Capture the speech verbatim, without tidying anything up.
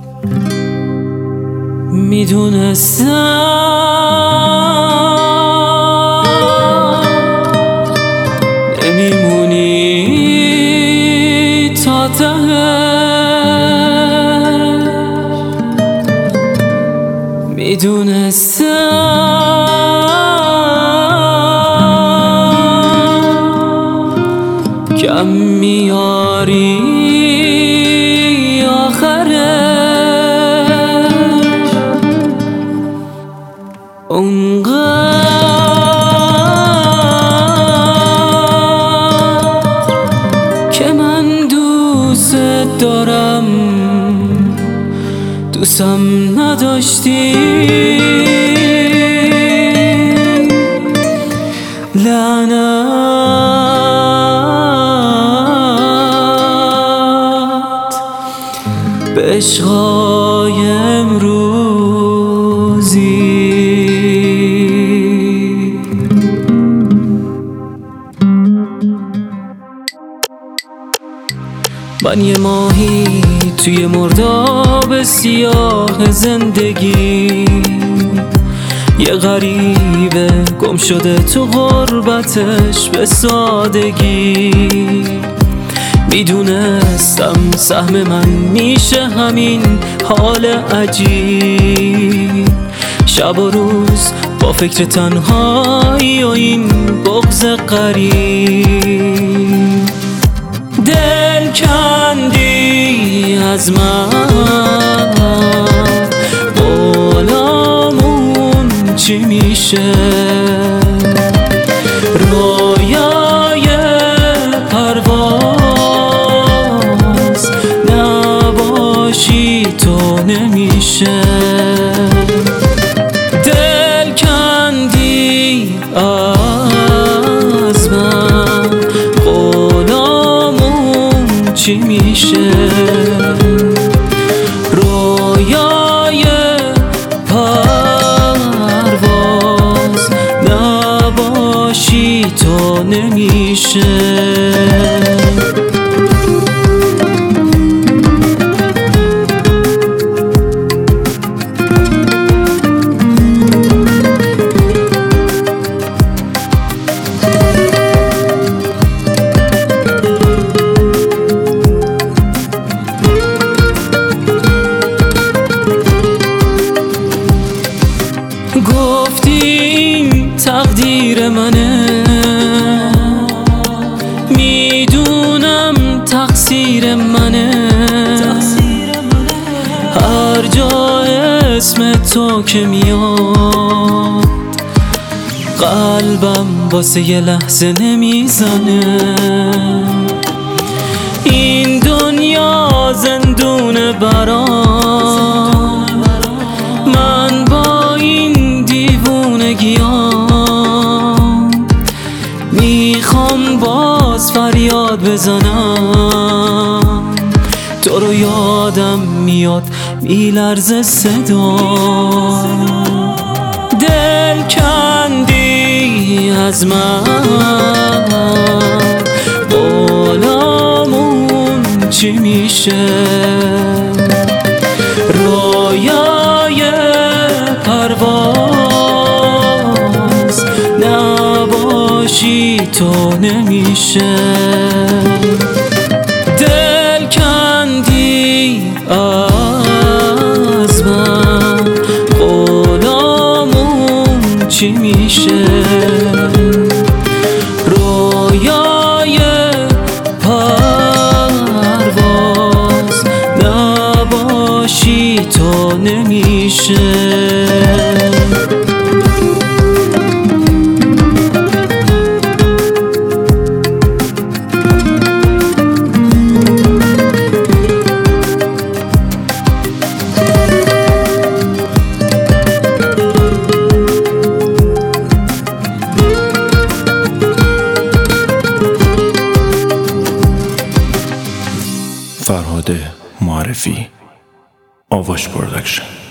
میدونستم نمیمونی تا تهش، میدونستم کم میاری اونقدر که من دوست دارم دوستم نداشتی. لعنت به عشقای امروزی. من یه ماهی توی مرداب سیاه زندگی، یه غریبه گم شده تو غربتش به سادگی. میدونستم سهم من میشه همین حال عجیب، شب و روز با فکر تنهایی و این بغض غریب. دل کندی از من، بالامون چی میشه؟ رویای پرواز نباشی تو نمیشه. دل کندی از من، چی میشه؟ رویای پرواز نباشی تو نمیشه. گفتیم تقدیر منه، میدونم تقصیر منه. هر جا اسم تو که میاد قلبم واسه یه لحظه نمیزنه. این دنیا زندونه برام، من با این دیوونگیام میخوام باز فریاد بزنم. تو رو یادم میاد میلرزه صدا. دل کندی از من، بالامون چی میشه؟ رویای پرواز نباشی تو نمیشه. دل کندی از من، غلامون چی میشه؟ رویای پرواز نباشی تو نمیشه. فرهاد معرفی، آواش پرودکشن.